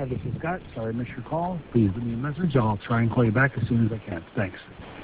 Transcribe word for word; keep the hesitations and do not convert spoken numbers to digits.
Hi, this is Scott. Sorry I missed your call. Please leave me a message. I'll try and call you back as soon as I can. Thanks.